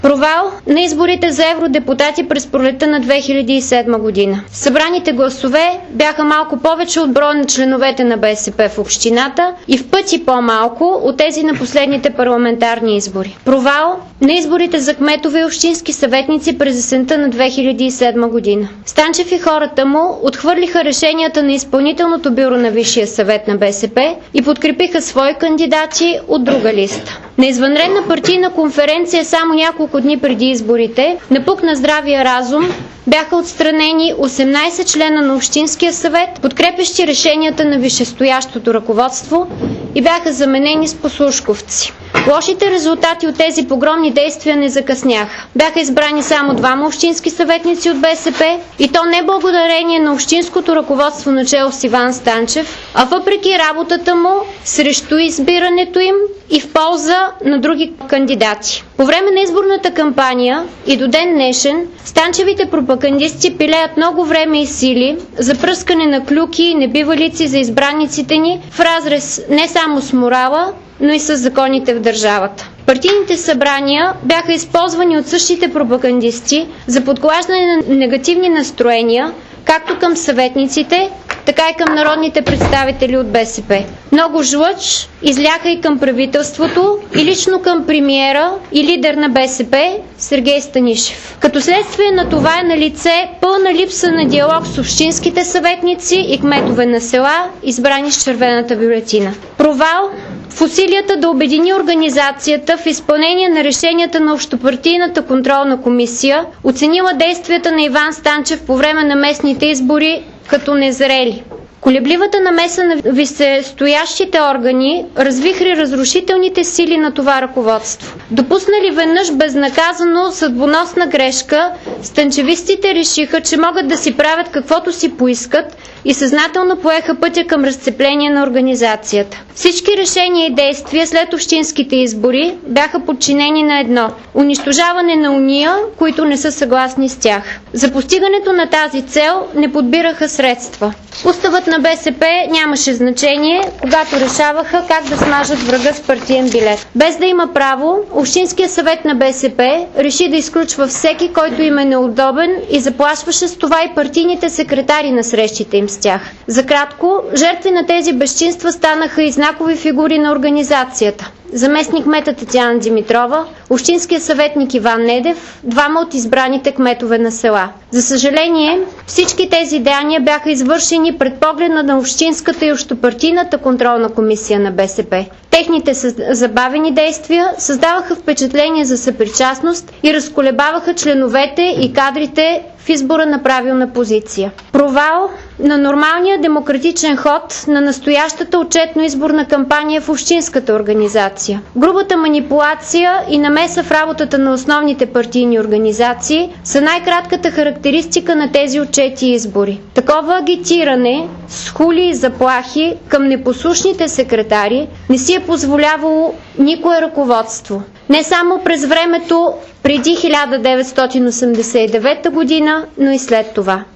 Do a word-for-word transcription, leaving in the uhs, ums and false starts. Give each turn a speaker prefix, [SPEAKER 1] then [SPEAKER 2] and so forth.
[SPEAKER 1] Провал на изборите за евродепутати през пролетта на две хиляди и седма година. Събраните гласове бяха малко повече от броя на членовете на БСП в общината и в пъти по-малко от тези на последните парламентарни избори. Провал на изборите за кметове и общински съветници през есента на две хиляди и седма година. Станчев и хората му отхвърлиха решенията на изпълнителното бюро на Висшия съвет на БСП и подкрепиха свои кандидати от друга листа. На извънредна партийна конференция само няколко дни преди изборите, напук на здравия разум, бяха отстранени осемнайсет члена на Общинския съвет, подкрепящи решенията на висшестоящото ръководство, и бяха заменени с послушковци. Лошите резултати от тези погромни действия не закъсняха. Бяха избрани само двама общински съветници от БСП, и то не благодарение на общинското ръководство начело с Иван Станчев, а въпреки работата му срещу избирането им и в полза на други кандидати. По време на изборната кампания и до ден днешен Станчевите пропагандисти пилеят много време и сили за пръскане на клюки и небивалици за избраниците ни в разрез не само с морала, но и с законите в държавата. Партийните събрания бяха използвани от същите пропагандисти за подклаждане на негативни настроения, както към съветниците, така и към народните представители от БСП. Много жлъч изляха и към правителството, и лично към премиера и лидер на БСП Сергей Станишев. Като следствие на това е на лице пълна липса на диалог с общинските съветници и кметове на села, избрани с червената бюлетина. Провал в усилията да обедини организацията в изпълнение на решенията на Общопартийната контролна комисия, оценила действията на Иван Станчев по време на местните избори като незрели. Колебливата намеса на висшестоящите органи развихри разрушителните сили на това ръководство. Допуснали веднъж безнаказано съдбоносна грешка, станчевистите решиха, че могат да си правят каквото си поискат и съзнателно поеха пътя към разцепление на организацията. Всички решения и действия след общинските избори бяха подчинени на едно – унищожаване на уния, които не са съгласни с тях. За постигането на тази цел не подбираха средства. Уставът на БСП нямаше значение, когато решаваха как да смажат врага с партиен билет. Без да има право, Общинския съвет на БСП реши да изключва всеки, който им е неудобен, и заплашваше с това и партийните секретари на срещите им с тях. За кратко, жертви на тези безчинства станаха и знакови фигури на организацията. Заместник-кметът Татяна Димитрова, общинския съветник Иван Недев, двама от избраните кметове на села. За съжаление, всички тези деяния бяха извършени пред погледа на Общинската и Общопартийната контролна комисия на БСП. Техните забавени действия създаваха впечатление за съпричастност и разколебаваха членовете и кадрите в избора на правилна позиция. Провал на нормалния демократичен ход на настоящата отчетно-изборна кампания в общинската организация. Грубата манипулация и намеса в работата на основните партийни организации са най-кратката характеристика на тези отчети избори. Такова агитиране с хули и заплахи към непослушните секретари не си е позволявало никое ръководство. Не само през времето преди хиляда деветстотин осемдесет и девета година, но и след това.